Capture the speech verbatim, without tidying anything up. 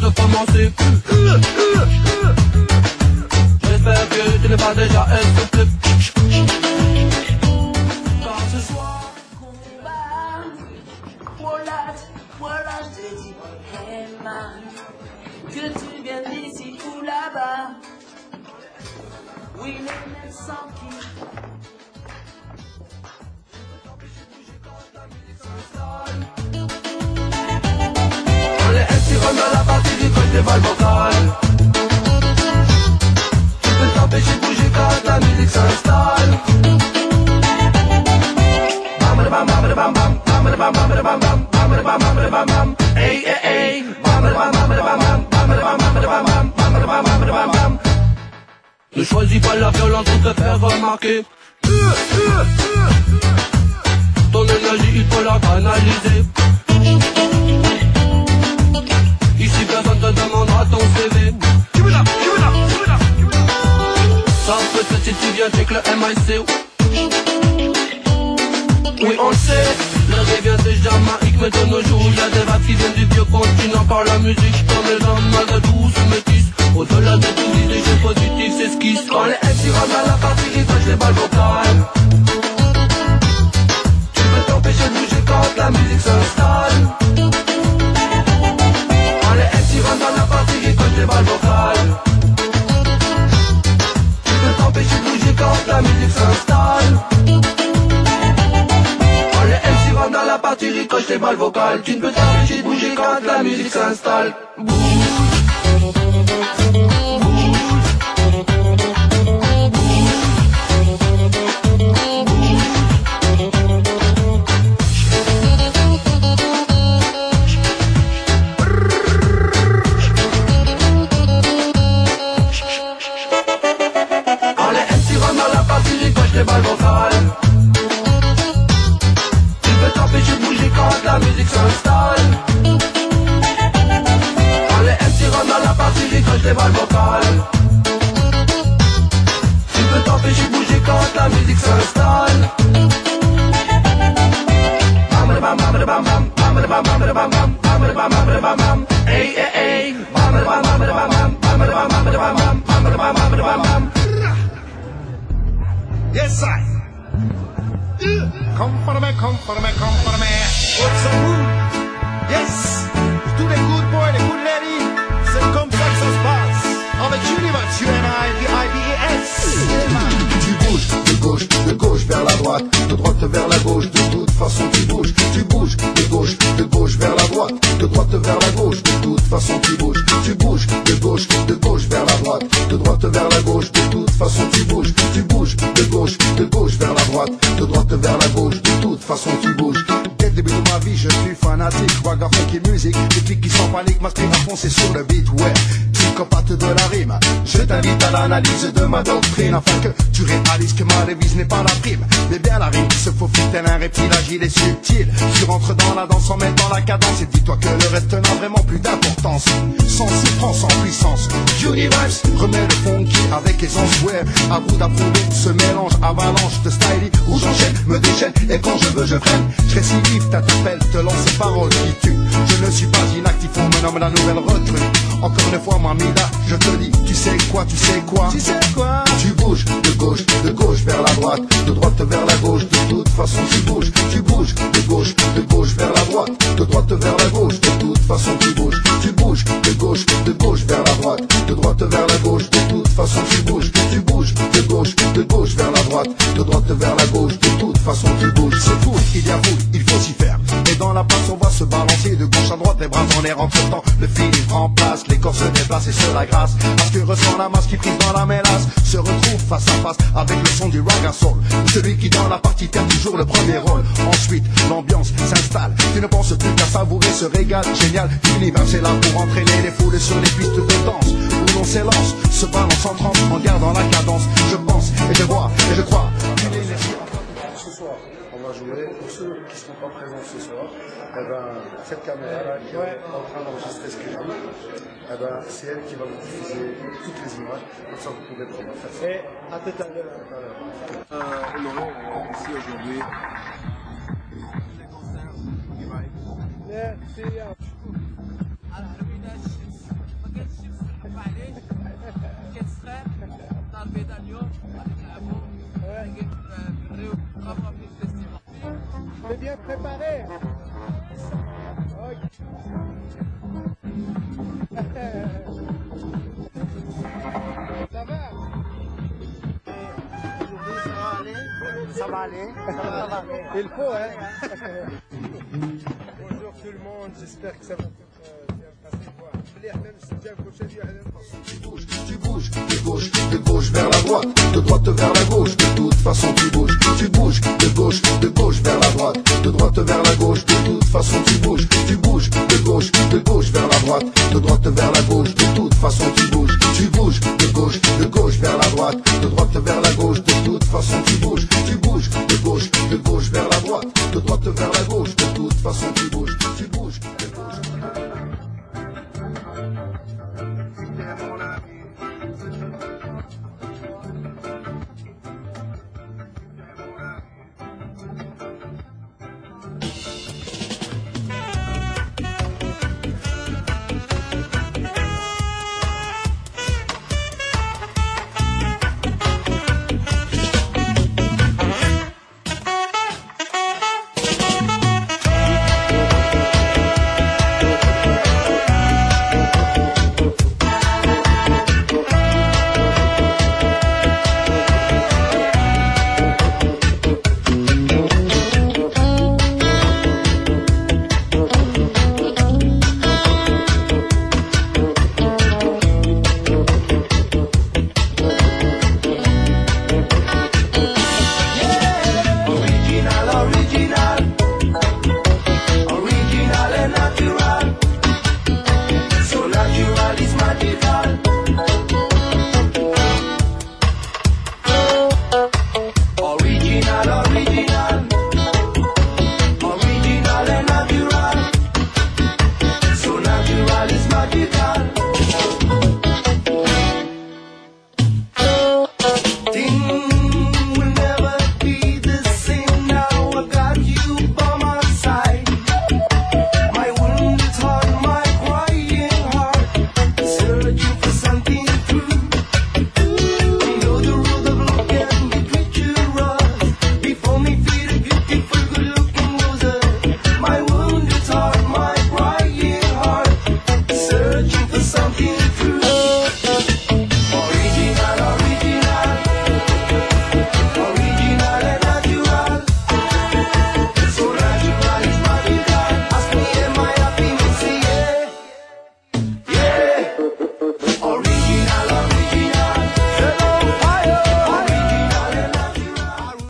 de commencer. J'espère que tu n'es pas déjà essoufflé. Car ce soir combat, voilà, voilà, je te dis, hey man, que tu viennes d'ici ou là-bas. Oui, les mêmes sans qui. Quand les M C rentrent dans la partie du coach des balles vocales, tu peux t'empêcher de bouger quand la musique s'installe. Bam bam bam bam bam bam bam bam bam bam bam bam bam. Hey hey hey. Bam bam bam bam bam bam bam bam bam bam bam bam. Ne choisis pas la violence pour te faire remarquer. Ton énergie il faut la canaliser. Ici personne te demandera ton C V. Sauf peut-être si tu viens check le M I C. Oui on le sait, le rêve vient de Jamaïque, mais de nos jours y'a des vagues qui viennent du vieux continent. Par la musique comme les hommes malgré tout se métissent. Au-delà de tout les déchets positifs s'esquissent. Quand les M C rentrent à la partie, ils fâchent les balles vocales. Tu peux t'empêcher de bouger quand la musique s'installe. Quand les M C rentrent à la partie, ils fâchent les balles vocales. Tu peux t'empêcher de bouger quand la musique s'installe. Quand les M C rentrent dans la partie, ricochent les balles vocales. Tu ne peux t'empêcher de bouger quand la musique s'installe. Bouge. Les balles vocales. Tu peux t'empêcher de bouger quand la musique s'installe. Quand les M C rentrent dans la partie, ricochent les balles vocales. Tu peux t'empêcher de bouger quand la musique s'installe. Bam bam bam bam bam bam bam bam bam bam bam bam bam. Hey hey hey. Bam bam bam bam bam bam bam bam bam bam bam. Yes, I. Come for me, come for me, come for me. What's so good? Yes. Tous les good boys, les good ladies. C'est comme ça que ça se passe. Avec Universe, U N I V I B E S. Tu bouges de gauche, de gauche vers la droite, de droite vers la gauche, de toute façon tu bouges. Tu bouges de gauche, de gauche vers la droite, de droite vers la gauche, de toute façon tu bouges. Tu bouges de gauche, de gauche vers la droite, de droite vers la gauche, de toute façon tu bouges. Tu bouges de gauche, de gauche vers la droite, de droite vers la gauche, de toute façon tu bouges. Dès le début de ma vie, je suis fanatique, ragga, funk et musique. Les pics qui sont panique, m'inspiration c'est sur le beat, ouais. Psychopathe de la rime, je t'invite à l'analyse de ma doctrine, afin que tu réalises que ma devise n'est pas la prime, mais bien la rime qui se faufile tel un reptile agile et subtil. Tu rentres dans la danse en mettant la cadence, et dis-toi que le reste n'a vraiment plus d'importance. Sans souffrance, sans puissance, Universe remet le funky avec aisance, ouais. À vous d'approuver ce mélange avalanche de style où j'enchaîne, me déchaîne, et quand je veux je freine. Je récidive, t'interpelle, te lance ces paroles qui tuent. Je ne suis pas inactif, on me nomme la nouvelle recrue. Encore une fois, mamida, je te dis, tu sais quoi, tu sais quoi, tu sais quoi. Tu bouges de gauche, de gauche vers la droite, de droite vers la gauche, de toute façon tu bouges. Tu bouges de gauche, de gauche vers la droite, de droite vers la gauche, de toute façon tu bouges. Tu bouges de gauche, de gauche vers la droite, de droite vers la gauche, de toute façon tu bouges. Tu bouges de gauche, de gauche vers la droite, de droite vers la gauche, de toute façon tu bouges. C'est fou, il y a fou, il faut s'y faire. Et dans la place on va se balancer de gauche à droite, les bras en l'air entre-temps. Le fil prend place, les corps se déplacent et c'est la grâce. Parce que ressent la masse qui prise dans la mélasse, se retrouve face à face avec le son du rock and soul. Celui qui dans la partie perd toujours le premier rôle. Ensuite l'ambiance s'installe, tu ne penses plus qu'à savourer ce régal génial. L'univers est là pour entraîner les foules sur les pistes de danse où l'on s'élance, se balance en transe en gardant la cadence. Je pense et je vois et je crois. Ce soir, on va jouer. Pour ceux qui ne seront pas présents ce soir, eh ben, cette caméra-là qui est en train d'enregistrer ce que je dis, eh ben, c'est elle qui va vous diffuser toutes les images. Comme ça, vous pouvez prendre ça. Et à tout à l'heure. Euh, on est ici aujourd'hui. Les concerts, Merci. prêt? On a le médaillon avec l'info. Ouais. C'est bien préparé. Ça va? Aujourd'hui, ça va aller. Ça va aller. Ça va aller. Il faut, hein? Bonjour tout le monde, j'espère que ça va bien passer. Tu bouges de gauche, de gauche vers la droite, de droite vers la gauche, de toute façon tu bouges. Tu bouges de gauche, de gauche vers la droite, de droite vers la gauche, de toute façon tu bouges. Tu bouges de gauche, de gauche vers la droite, de droite vers la gauche, de toute façon tu bouges. Tu bouges de gauche, de gauche vers la droite,